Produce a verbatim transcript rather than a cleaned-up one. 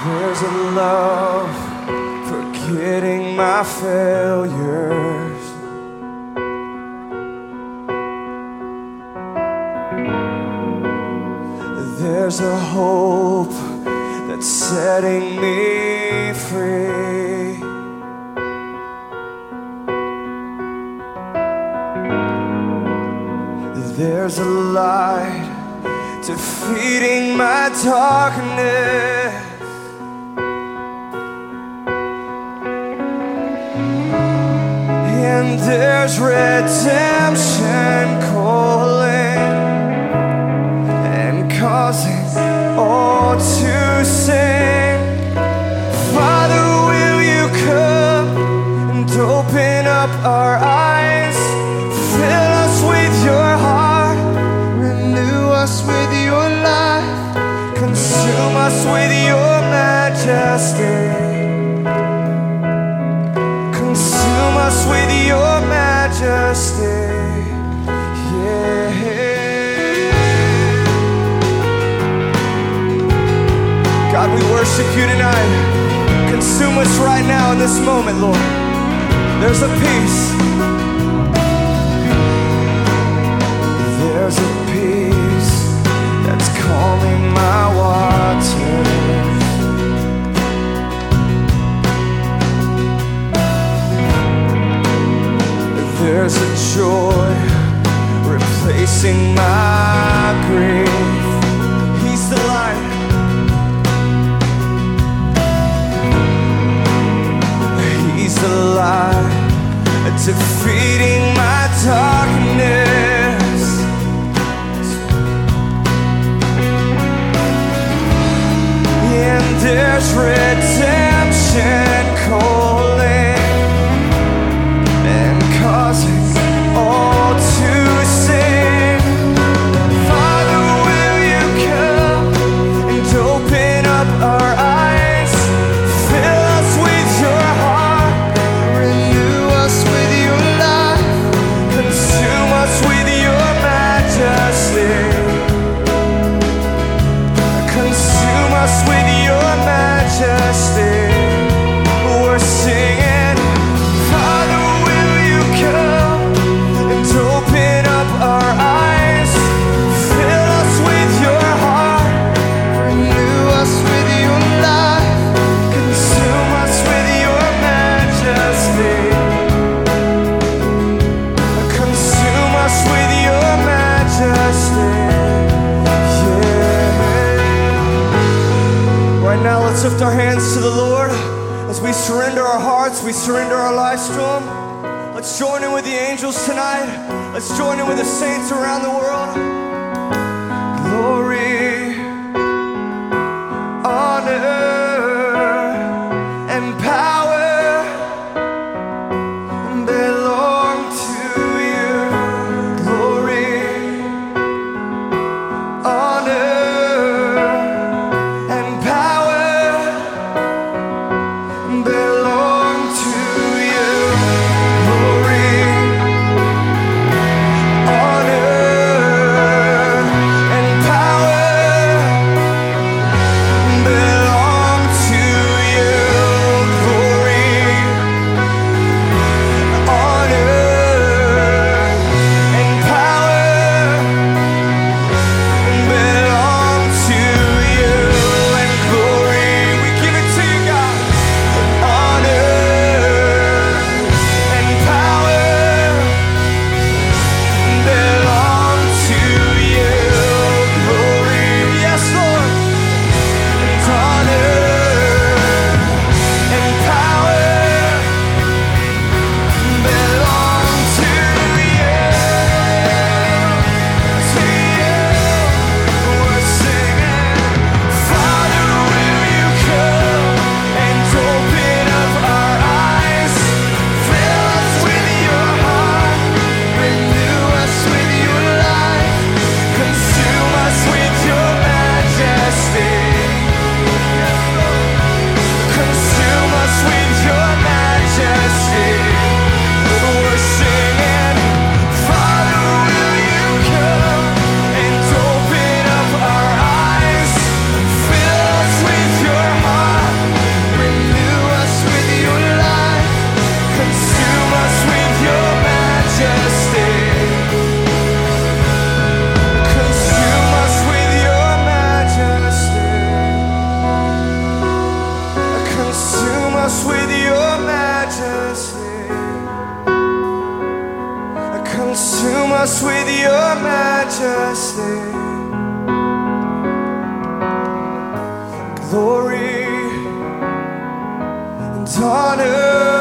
There's a love forgetting my failures. There's a hope that's setting me free. There's a light defeating my darkness. And there's redemption calling and causing all to sing. Father, will you come and open up our eyes? Fill us with your heart, renew us with your life, consume us with your majesty. Consume us with your majesty, yeah. God, we worship you tonight. Consume us right now in this moment, Lord. There's a peace. There's a peace that's calming my waters. There's a joy replacing my grief. He's the light. He's the light defeating my darkness. And there's redemption calling and causing all to sing. Father, will you come and open up our eyes? Fill us with your heart, renew us with your life, consume us with your majesty. Consume us with your majesty. We're singing, Father, will you come and open up our eyes? Fill us with your heart, renew us with your life, consume us with your majesty. Consume us with your majesty, yeah. Right now, let's lift our hands to the Lord. As we surrender our hearts, we surrender our lives to Him. Let's join in with the angels tonight. Let's join in with the saints around the world. Glory, honor, and power belong to you. Glory, honor, and power belong to you. Glory, honor, glory and honor